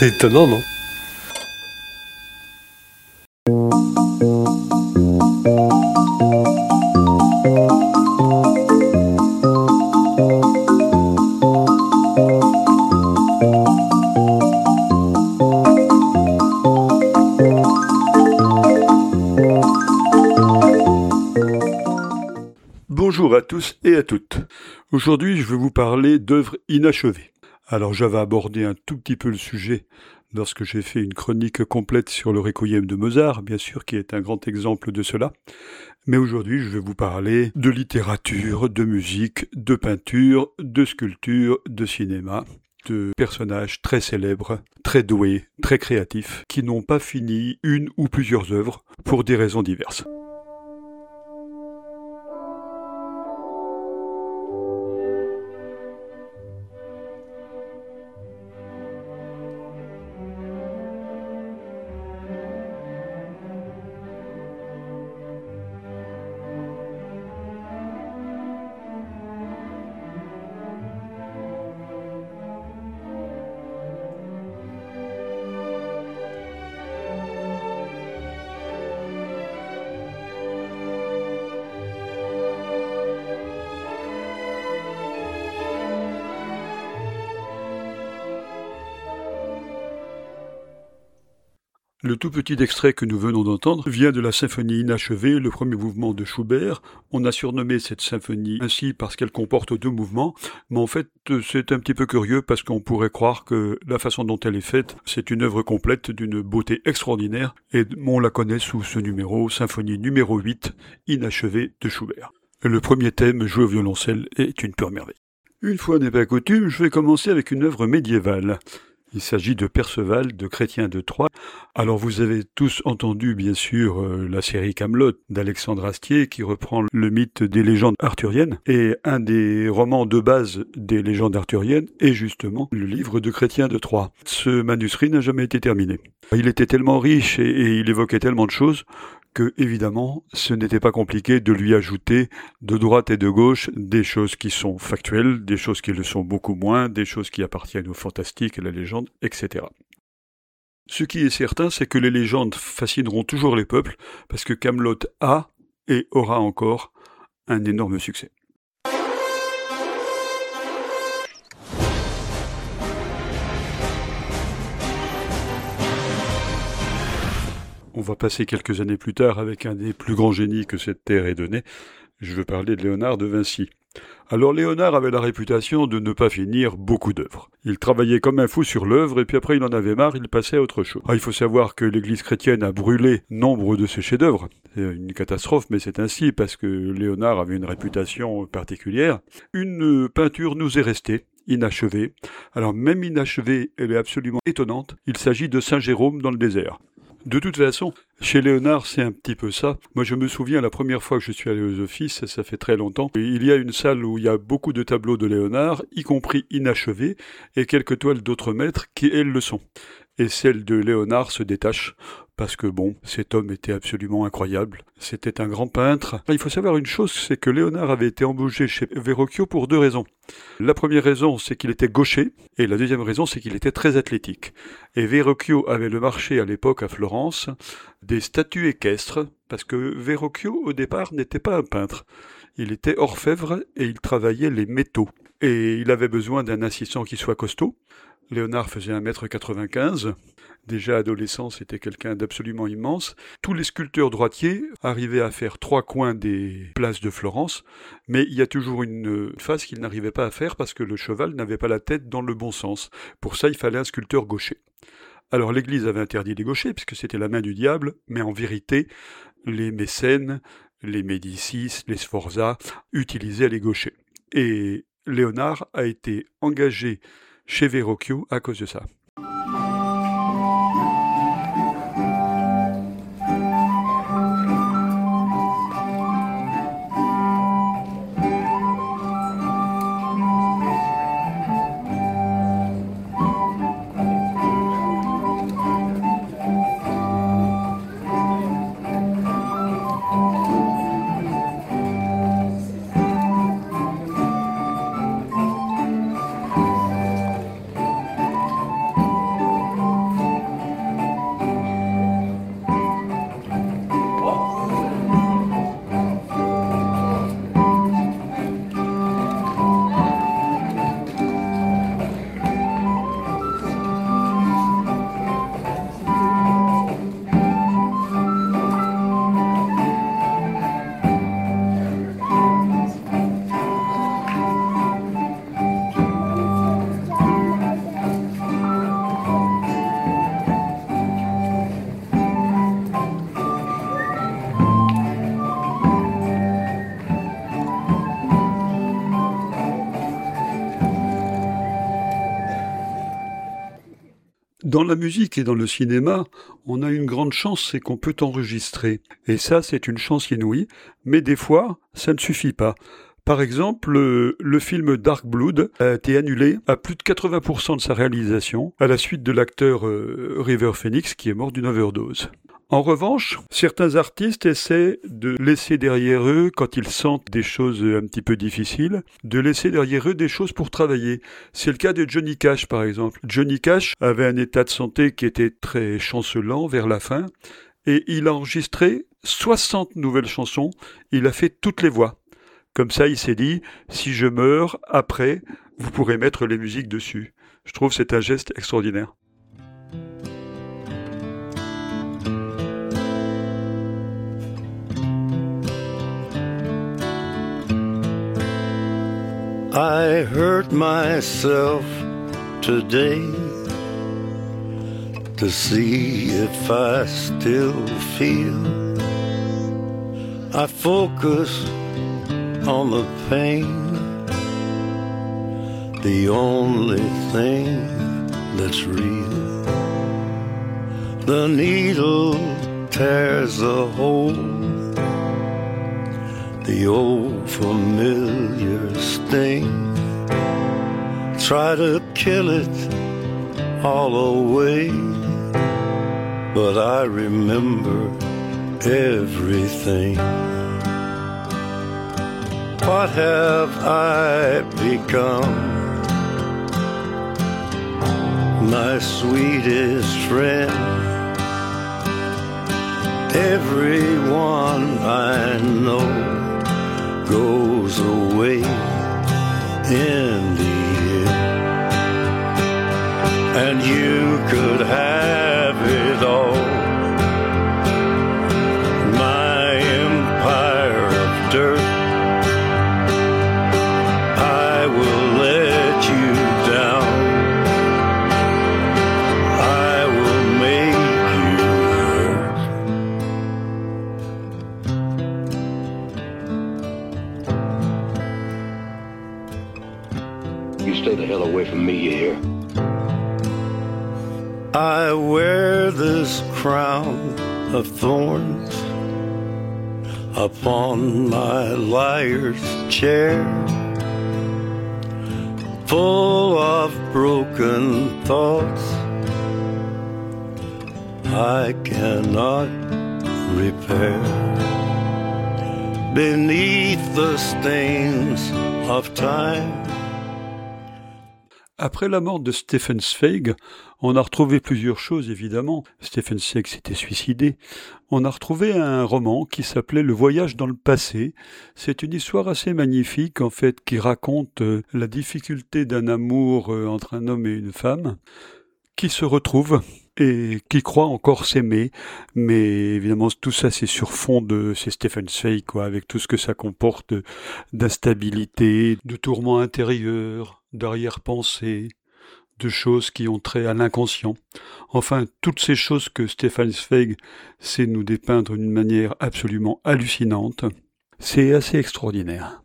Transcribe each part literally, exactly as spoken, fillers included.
C'est étonnant, non? Bonjour à tous et à toutes. Aujourd'hui, je vais vous parler d'œuvres inachevées. Alors, j'avais abordé un tout petit peu le sujet lorsque j'ai fait une chronique complète sur le Requiem de Mozart, bien sûr, qui est un grand exemple de cela. Mais aujourd'hui, je vais vous parler de littérature, de musique, de peinture, de sculpture, de cinéma, de personnages très célèbres, très doués, très créatifs, qui n'ont pas fini une ou plusieurs œuvres pour des raisons diverses. Le tout petit extrait que nous venons d'entendre vient de la symphonie inachevée, le premier mouvement de Schubert. On a surnommé cette symphonie ainsi parce qu'elle comporte deux mouvements, mais en fait c'est un petit peu curieux parce qu'on pourrait croire que la façon dont elle est faite, c'est une œuvre complète d'une beauté extraordinaire, et on la connaît sous ce numéro, symphonie numéro huit, inachevée de Schubert. Le premier thème, joué au violoncelle, est une pure merveille. Une fois n'est pas coutume, je vais commencer avec une œuvre médiévale. Il s'agit de Perceval, de Chrétien de Troyes. Alors vous avez tous entendu bien sûr euh, la série Camelot d'Alexandre Astier qui reprend le mythe des légendes arthuriennes, et un des romans de base des légendes arthuriennes est justement le livre de Chrétien de Troyes. Ce manuscrit n'a jamais été terminé. Il était tellement riche et, et il évoquait tellement de choses que, évidemment, ce n'était pas compliqué de lui ajouter de droite et de gauche des choses qui sont factuelles, des choses qui le sont beaucoup moins, des choses qui appartiennent au fantastique et à la légende, et cetera. Ce qui est certain, c'est que les légendes fascineront toujours les peuples, parce que Camelot a et aura encore un énorme succès. On va passer quelques années plus tard avec un des plus grands génies que cette terre ait donné. Je veux parler de Léonard de Vinci. Alors Léonard avait la réputation de ne pas finir beaucoup d'œuvres. Il travaillait comme un fou sur l'œuvre et puis après il en avait marre, il passait à autre chose. Ah, il faut savoir que l'Église chrétienne a brûlé nombre de ses chefs-d'œuvre. C'est une catastrophe, mais c'est ainsi parce que Léonard avait une réputation particulière. Une peinture nous est restée, inachevée. Alors même inachevée, elle est absolument étonnante. Il s'agit de Saint Jérôme dans le désert. De toute façon, chez Léonard, c'est un petit peu ça. Moi, je me souviens, la première fois que je suis allé aux offices, ça fait très longtemps, il y a une salle où il y a beaucoup de tableaux de Léonard, y compris inachevés, et quelques toiles d'autres maîtres qui, elles, le sont. Et celle de Léonard se détache, parce que bon, cet homme était absolument incroyable. C'était un grand peintre. Il faut savoir une chose, c'est que Léonard avait été embauché chez Verrocchio pour deux raisons. La première raison, c'est qu'il était gaucher, et la deuxième raison, c'est qu'il était très athlétique. Et Verrocchio avait le marché à l'époque à Florence des statues équestres, parce que Verrocchio, au départ, n'était pas un peintre. Il était orfèvre et il travaillait les métaux. Et il avait besoin d'un assistant qui soit costaud. Léonard faisait un mètre quatre-vingt-quinze. Déjà adolescent, c'était quelqu'un d'absolument immense. Tous les sculpteurs droitiers arrivaient à faire trois coins des places de Florence, mais il y a toujours une face qu'ils n'arrivaient pas à faire parce que le cheval n'avait pas la tête dans le bon sens. Pour ça, il fallait un sculpteur gaucher. Alors l'Église avait interdit les gauchers, puisque c'était la main du diable, mais en vérité, les mécènes, les Médicis, les Sforza utilisaient les gauchers. Et Léonard a été engagé chez Verrocchio à cause de ça. Dans la musique et dans le cinéma, on a une grande chance, c'est qu'on peut enregistrer. Et ça, c'est une chance inouïe, mais des fois, ça ne suffit pas. Par exemple, le, le film Dark Blood a été annulé à plus de quatre-vingts pour cent de sa réalisation à la suite de l'acteur euh, River Phoenix qui est mort d'une overdose. En revanche, certains artistes essaient de laisser derrière eux, quand ils sentent des choses un petit peu difficiles, de laisser derrière eux des choses pour travailler. C'est le cas de Johnny Cash, par exemple. Johnny Cash avait un état de santé qui était très chancelant vers la fin, et il a enregistré soixante nouvelles chansons, il a fait toutes les voix. Comme ça, il s'est dit, si je meurs, après, vous pourrez mettre les musiques dessus. Je trouve que c'est un geste extraordinaire. I hurt myself today to see if I still feel. I focus on the pain, the only thing that's real. The needle tears a hole, the old familiar sting. Try to kill it all away, but I remember everything. What have I become? My sweetest friend. Everyone I know goes away in the end, and you could have it all. My empire of dirt, I will let you down. I will make you hurt. You stay the hell away from me, you hear? I wear this crown of thorns upon my liar's chair, full of broken thoughts I cannot repair. Beneath the stains of time. Après la mort de Stefan Zweig, on a retrouvé plusieurs choses évidemment. Stefan Zweig s'était suicidé. On a retrouvé un roman qui s'appelait Le voyage dans le passé. C'est une histoire assez magnifique en fait qui raconte euh, la difficulté d'un amour euh, entre un homme et une femme qui se retrouvent et qui croient encore s'aimer. Mais évidemment tout ça c'est sur fond de c'est Stefan Zweig quoi, avec tout ce que ça comporte d'instabilité, de tourments intérieurs, d'arrière-pensée, de choses qui ont trait à l'inconscient. Enfin, toutes ces choses que Stefan Zweig sait nous dépeindre d'une manière absolument hallucinante. C'est assez extraordinaire.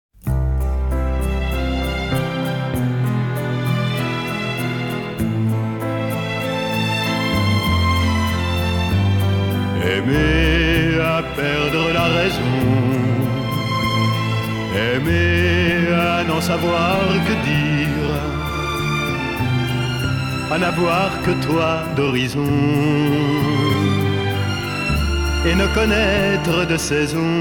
Aimer à perdre la raison, aimer à n'en savoir que dire, à n'avoir que toi d'horizon, et ne connaître de saison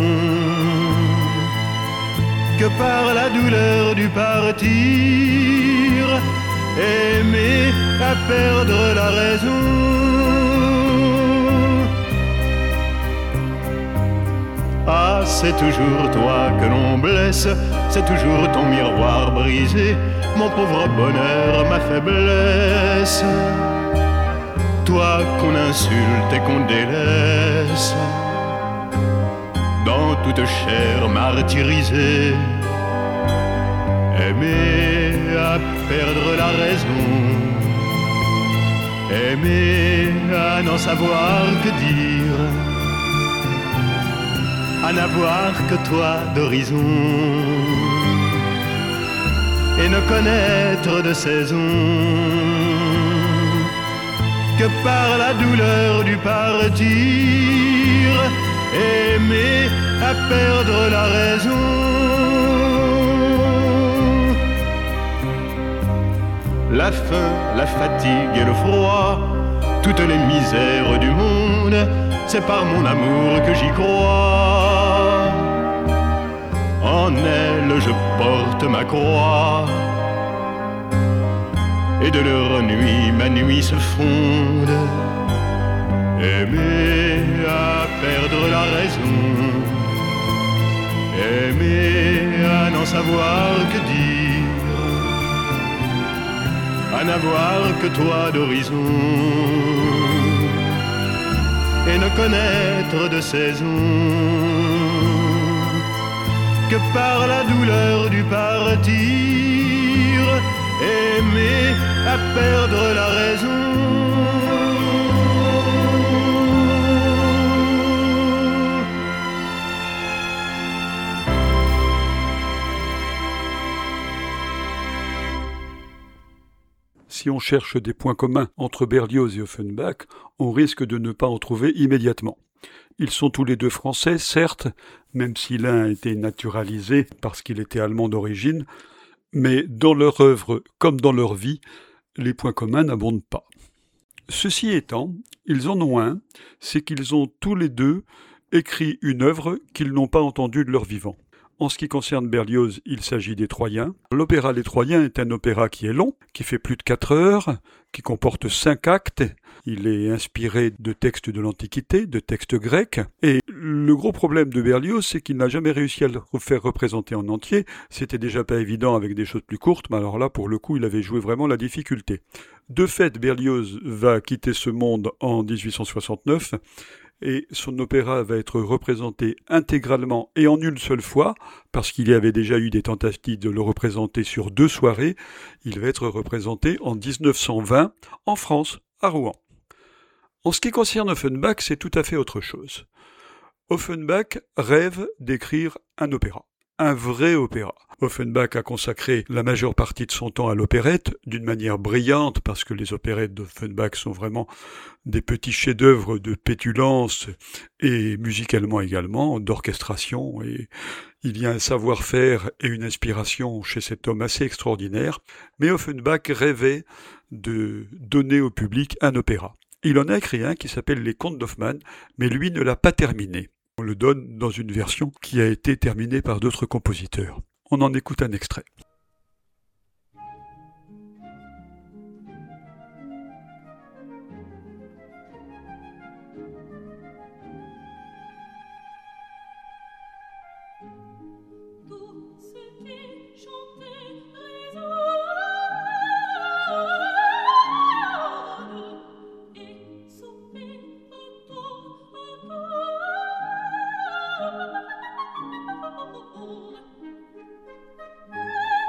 que par la douleur du partir. Aimer à perdre la raison. Ah, c'est toujours toi que l'on blesse, c'est toujours ton miroir brisé, mon pauvre bonheur, ma faiblesse. Toi qu'on insulte et qu'on délaisse, dans toute chair martyrisée. Aimer à perdre la raison, aimer à n'en savoir que dire, à n'avoir que toi d'horizon, et ne connaître de saison que par la douleur du partir, aimer à perdre la raison. La faim, la fatigue et le froid, toutes les misères du monde, c'est par mon amour que j'y crois. En elle je porte ma croix, et de leur nuit ma nuit se fonde. Aimer à perdre la raison, aimer à n'en savoir que dire, à n'avoir que toi d'horizon, et ne connaître de saison que par la douleur du partir, aimer à perdre la raison. Si on cherche des points communs entre Berlioz et Offenbach, on risque de ne pas en trouver immédiatement. Ils sont tous les deux français, certes, même si l'un a été naturalisé parce qu'il était allemand d'origine, mais dans leur œuvre comme dans leur vie, les points communs n'abondent pas. Ceci étant, ils en ont un, c'est qu'ils ont tous les deux écrit une œuvre qu'ils n'ont pas entendue de leur vivant. En ce qui concerne Berlioz, il s'agit des Troyens. L'opéra Les Troyens est un opéra qui est long, qui fait plus de quatre heures, qui comporte cinq actes. Il est inspiré de textes de l'Antiquité, de textes grecs. Et le gros problème de Berlioz, c'est qu'il n'a jamais réussi à le faire représenter en entier. C'était déjà pas évident avec des choses plus courtes, mais alors là, pour le coup, il avait joué vraiment la difficulté. De fait, Berlioz va quitter ce monde en dix-huit cent soixante-neuf, et son opéra va être représenté intégralement et en une seule fois, parce qu'il y avait déjà eu des tentatives de le représenter sur deux soirées. Il va être représenté en dix-neuf cent vingt en France, à Rouen. En ce qui concerne Offenbach, c'est tout à fait autre chose. Offenbach rêve d'écrire un opéra, un vrai opéra. Offenbach a consacré la majeure partie de son temps à l'opérette, d'une manière brillante, parce que les opérettes d'Offenbach sont vraiment des petits chefs-d'œuvre de pétulance, et musicalement également, d'orchestration, et il y a un savoir-faire et une inspiration chez cet homme assez extraordinaire. Mais Offenbach rêvait de donner au public un opéra. Il en a écrit un qui s'appelle Les Contes d'Hoffmann, mais lui ne l'a pas terminé. On le donne dans une version qui a été terminée par d'autres compositeurs. On en écoute un extrait. Thank you.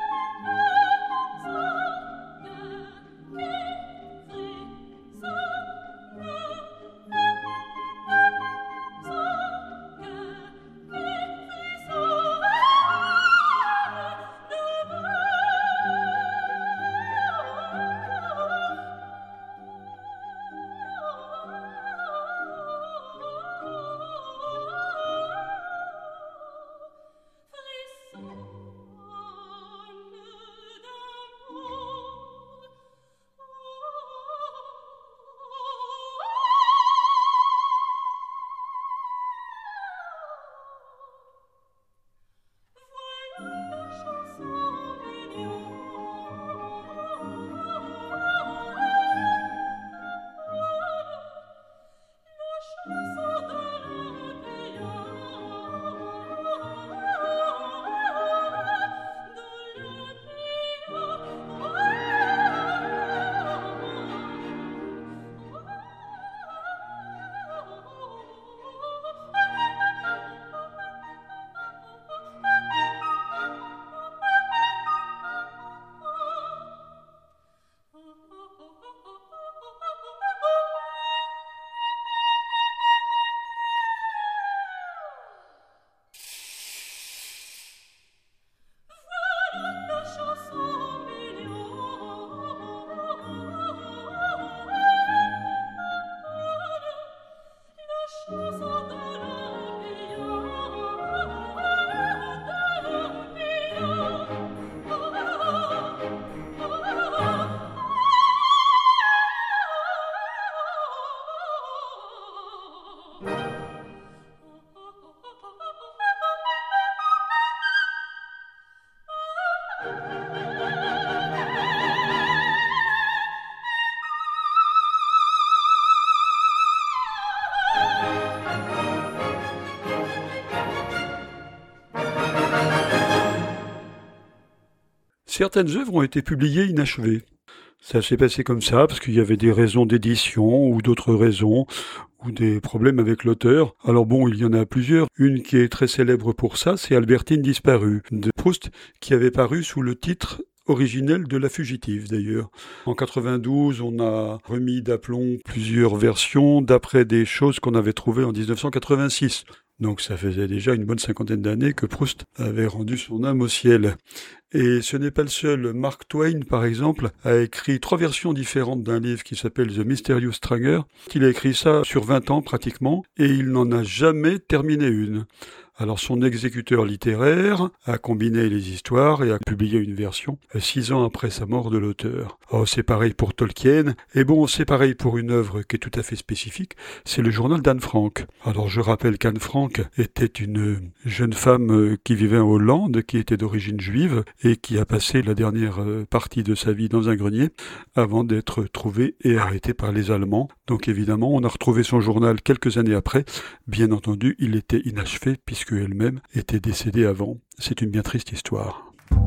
certaines œuvres ont été publiées inachevées. Ça s'est passé comme ça, parce qu'il y avait des raisons d'édition, ou d'autres raisons, ou des problèmes avec l'auteur. Alors bon, il y en a plusieurs. Une qui est très célèbre pour ça, c'est Albertine disparue, de Proust, qui avait paru sous le titre originel de La Fugitive, d'ailleurs. En quatre-vingt-douze, on a remis d'aplomb plusieurs versions, d'après des choses qu'on avait trouvées en dix-neuf cent quatre-vingt-six. Donc ça faisait déjà une bonne cinquantaine d'années que Proust avait rendu son âme au ciel. Et ce n'est pas le seul. Mark Twain, par exemple, a écrit trois versions différentes d'un livre qui s'appelle The Mysterious Stranger. Il a écrit ça sur vingt ans pratiquement, et il n'en a jamais terminé une. Alors son exécuteur littéraire a combiné les histoires et a publié une version six ans après sa mort de l'auteur. Oh, c'est pareil pour Tolkien, et bon, c'est pareil pour une œuvre qui est tout à fait spécifique, c'est le journal d'Anne Frank. Alors je rappelle qu'Anne Frank était une jeune femme qui vivait en Hollande, qui était d'origine juive, et qui a passé la dernière partie de sa vie dans un grenier, avant d'être trouvée et arrêtée par les Allemands. Donc évidemment, on a retrouvé son journal quelques années après. Bien entendu, il était inachevé, puisque elle-même était décédée avant. C'est une bien triste histoire.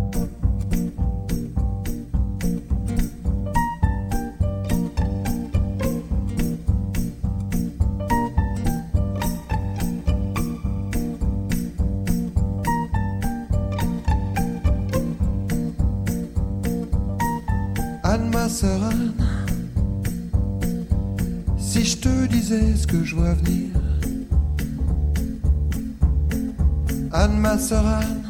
Anne, ma sœur Anne, si je te disais ce que je vois venir. Anne, ma sœur Anne,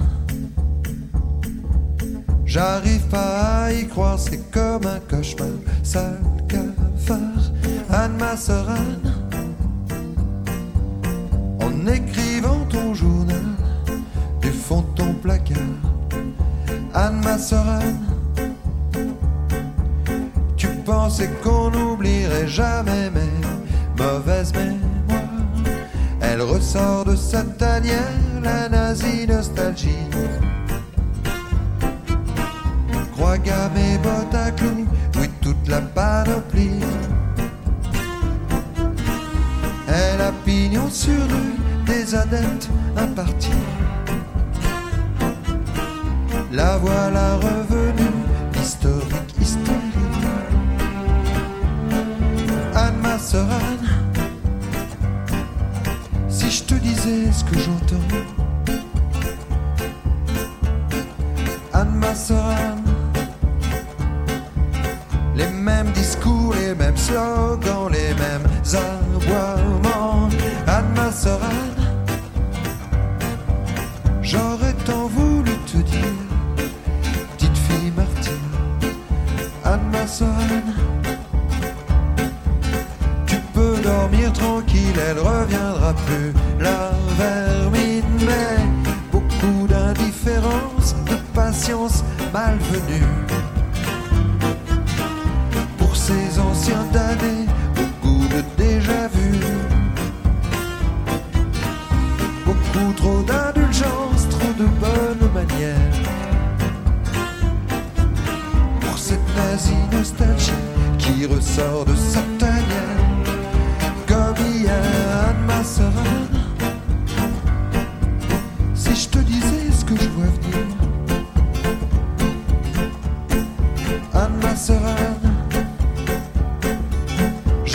j'arrive pas à y croire, c'est comme un cauchemar, sale cafard. Anne, ma sœur Anne, en écrivant ton journal du fond de ton placard. Anne, ma sœur Anne, tu pensais qu'on n'oublierait jamais mes mauvaises mémoires. Elle ressort de sa tanière, la nazie nostalgie. Croix gamme et bottes à clous, oui toute la panoplie. Elle a pignon sur rue, des adeptes impartis. La voilà revenue, historique hystérie. Anne, ma sœur Anne, si je te disais ce que j'entends. Anne, ma sœur Anne, les mêmes discours, les mêmes slogans, les mêmes aboiements. Anne, ma sœur Anne, j'aurais tant voulu te dire, petite fille martyre. Anne, ma sœur Anne, dormir tranquille, elle reviendra plus, la vermine. Mais beaucoup d'indifférence, de patience malvenue pour ces anciens damnés au goût de déjà-vu. Beaucoup trop d'indulgence, trop de bonnes manières pour cette nazie nostalgie qui ressort de sa tanière. Anne, ma sœur Anne, si je te disais ce que je vois venir. Anne, ma sœur Anne,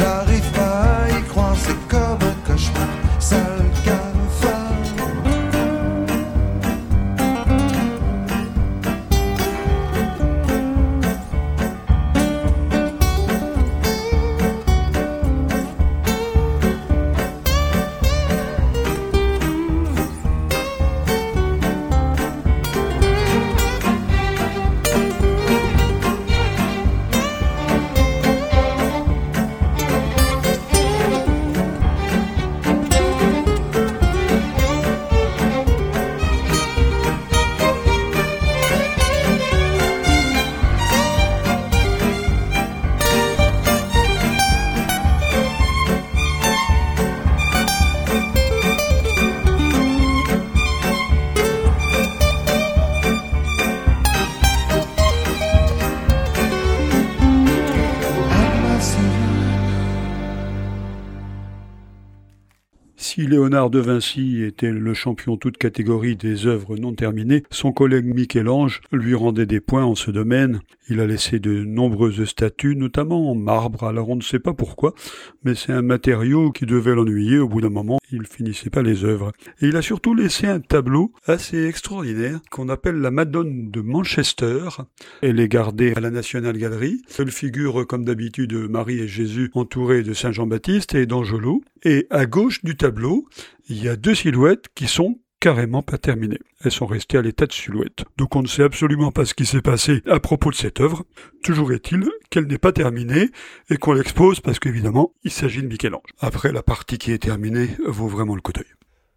Si Léonard de Vinci était le champion toute catégorie des œuvres non terminées, son collègue Michel-Ange lui rendait des points en ce domaine. Il a laissé de nombreuses statues, notamment en marbre, alors on ne sait pas pourquoi, mais c'est un matériau qui devait l'ennuyer au bout d'un moment, il finissait pas les œuvres. Et il a surtout laissé un tableau assez extraordinaire qu'on appelle la Madone de Manchester. Elle est gardée à la National Gallery. Elle figure comme d'habitude Marie et Jésus entourés de Saint Jean-Baptiste et d'Angelot. Et à gauche du tableau, il y a deux silhouettes qui sont carrément pas terminées. Elles sont restées à l'état de silhouette. Donc on ne sait absolument pas ce qui s'est passé à propos de cette œuvre. Toujours est-il qu'elle n'est pas terminée et qu'on l'expose parce qu'évidemment, il s'agit de Michel-Ange. Après, la partie qui est terminée vaut vraiment le coup d'œil.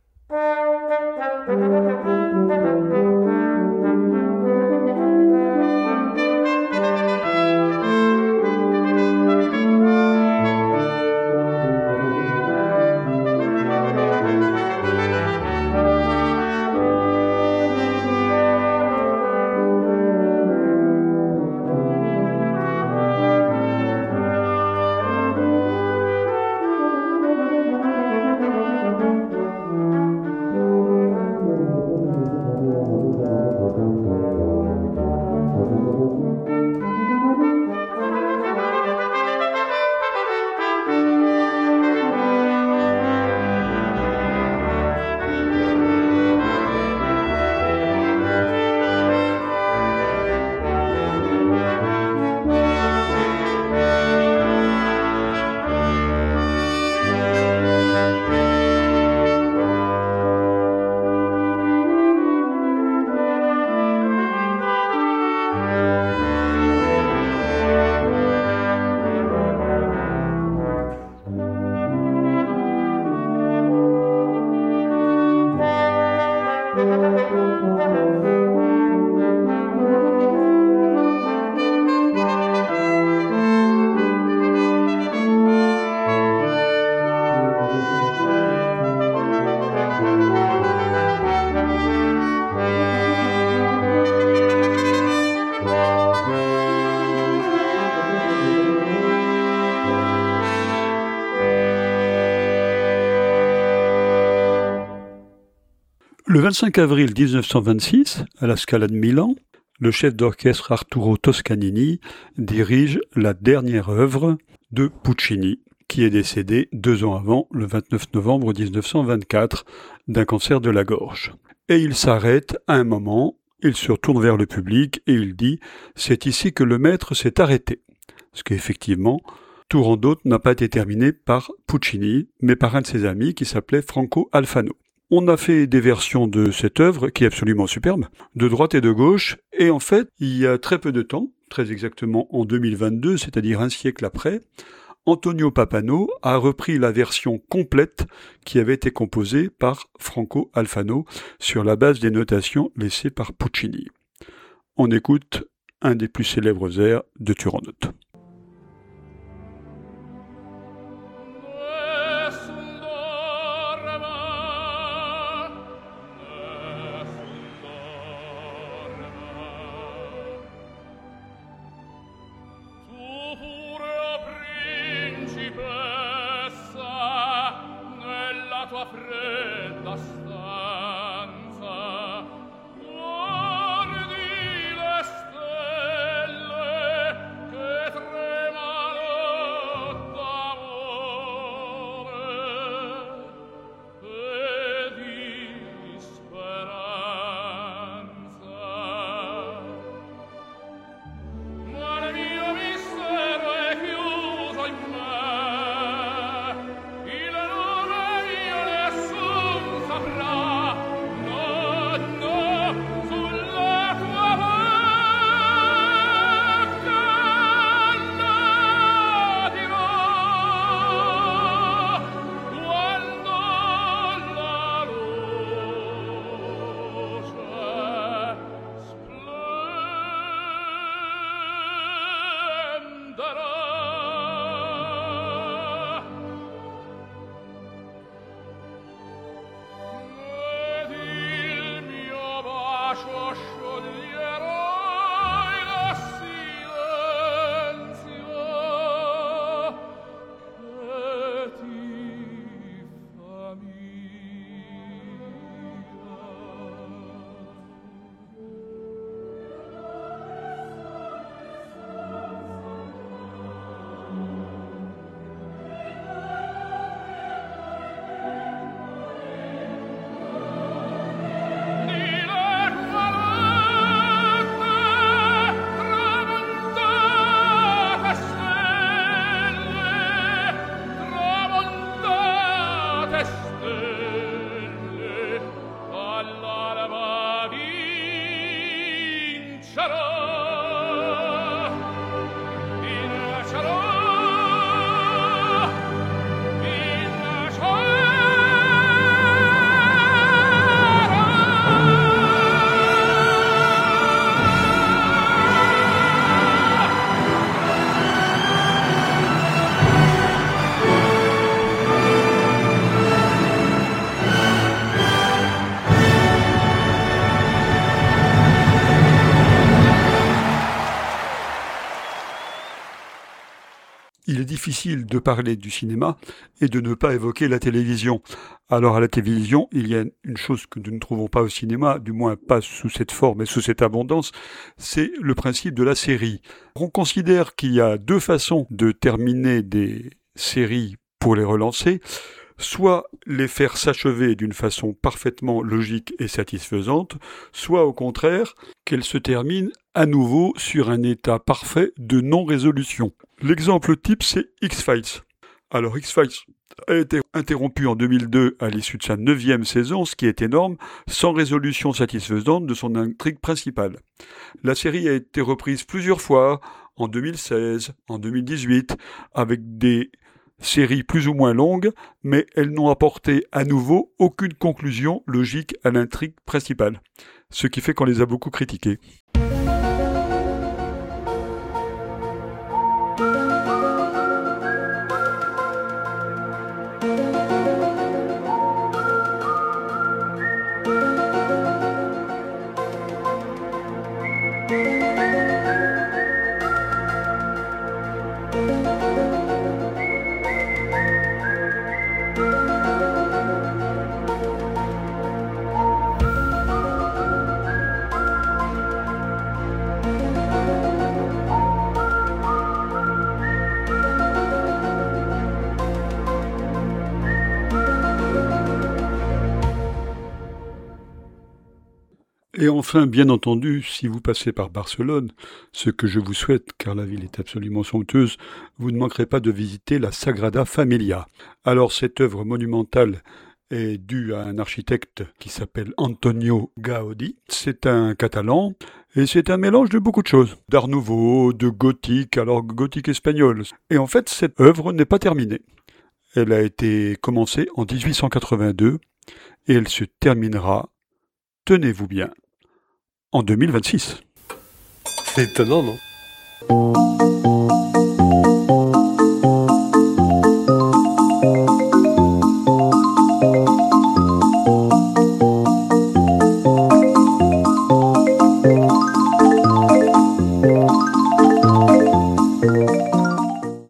Le vingt-cinq avril dix-neuf cent vingt-six, à la Scala de Milan, le chef d'orchestre Arturo Toscanini dirige la dernière œuvre de Puccini, qui est décédé deux ans avant, le vingt-neuf novembre dix-neuf cent vingt-quatre, d'un cancer de la gorge. Et il s'arrête à un moment, il se retourne vers le public et il dit « C'est ici que le maître s'est arrêté ». Ce qu'effectivement, Turandot n'a pas été terminé par Puccini, mais par un de ses amis qui s'appelait Franco Alfano. On a fait des versions de cette œuvre, qui est absolument superbe, de droite et de gauche, et en fait, il y a très peu de temps, très exactement en deux mille vingt-deux, c'est-à-dire un siècle après, Antonio Papano a repris la version complète qui avait été composée par Franco Alfano sur la base des notations laissées par Puccini. On écoute un des plus célèbres airs de Turandot. Guardi le stelle che difficile de parler du cinéma et de ne pas évoquer la télévision. Alors à la télévision, il y a une chose que nous ne trouvons pas au cinéma, du moins pas sous cette forme et sous cette abondance, c'est le principe de la série. On considère qu'il y a deux façons de terminer des séries pour les relancer, soit les faire s'achever d'une façon parfaitement logique et satisfaisante, soit au contraire qu'elles se terminent à nouveau sur un état parfait de non-résolution. L'exemple type, c'est X-Files. Alors X-Files a été interrompu en deux mille deux à l'issue de sa neuvième saison, ce qui est énorme, sans résolution satisfaisante de son intrigue principale. La série a été reprise plusieurs fois, en deux mille seize, en deux mille dix-huit, avec des séries plus ou moins longues, mais elles n'ont apporté à nouveau aucune conclusion logique à l'intrigue principale, ce qui fait qu'on les a beaucoup critiquées. Et enfin, bien entendu, si vous passez par Barcelone, ce que je vous souhaite, car la ville est absolument somptueuse, vous ne manquerez pas de visiter la Sagrada Familia. Alors, cette œuvre monumentale est due à un architecte qui s'appelle Antonio Gaudí. C'est un catalan, et c'est un mélange de beaucoup de choses. D'art nouveau, de gothique, alors gothique espagnol. Et en fait, cette œuvre n'est pas terminée. Elle a été commencée en dix-huit cent quatre-vingt-deux, et elle se terminera, tenez-vous bien, en deux mille vingt-six. C'est étonnant, non ?